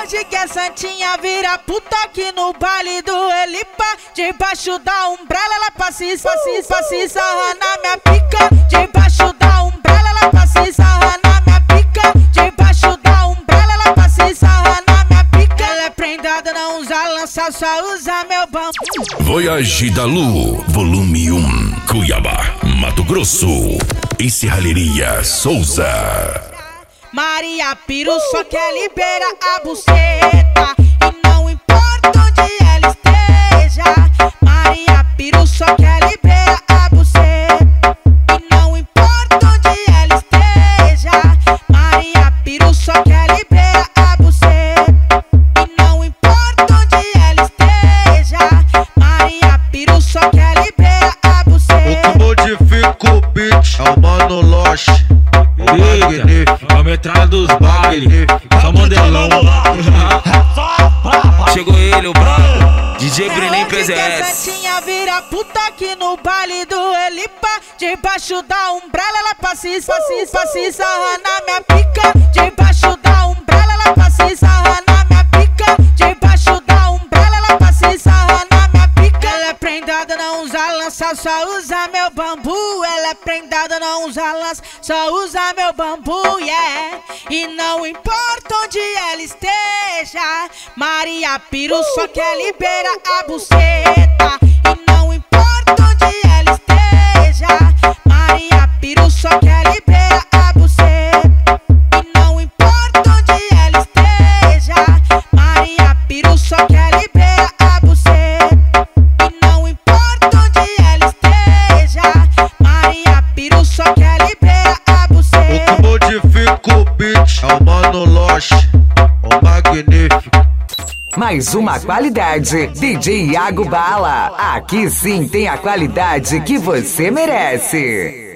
hoje que a santinha vira puta aqui no baile do Elipa. Debaixo da umbrella ela passa e sarra na minha pica. Debaixo da umbrella ela passa e sarra na minha pica. Debaixo da umbrella ela passa e sarra na minha pica. Ela é prendada, não usa lança, só usa meu bambu. Voyage da Lu, volume 1, Cuiabá, Mato Grosso e Serralheria Souza. Maria Piru só quer liberar a buceta e não importa onde ela esteja. Maria Piru só quer liberar a buceta e não importa onde ela esteja. Maria Piru só quer liberar a buceta e não importa onde ela esteja. Maria Piru só quer liberar a buceta. O que modifica o beat é o Mano Loche. Eita, a metralha dos bailes, só modelão. Chegou ele, o brabo, DJ Brenem PZS. A santinha vira puta aqui no baile do Elipa. Debaixo da umbrella ela passa e sarra na minha pica. Debaixo da umbrella ela passa e sarra na minha pica. Debaixo da umbrella ela passa e sarra na minha pica. Ela é prendada, não usa lança, só usa meu bambu. Ela é prendada, não usa lança, só usa meu bambu, yeah. E não importa onde ela esteja, Maria Piru só quer liberar a buceta. E não importa onde ela esteja, Maria Piru só quer liberar a buceta. E não importa onde ela esteja, Maria Piru só quer liberar a buceta. E não importa onde ela esteja, Maria Piru só quer liberar a buceta. O que modifica o beat é o Mano Loche, o magnífico. Mais uma qualidade, DJ Iago Bala. Aqui sim tem a qualidade que você merece.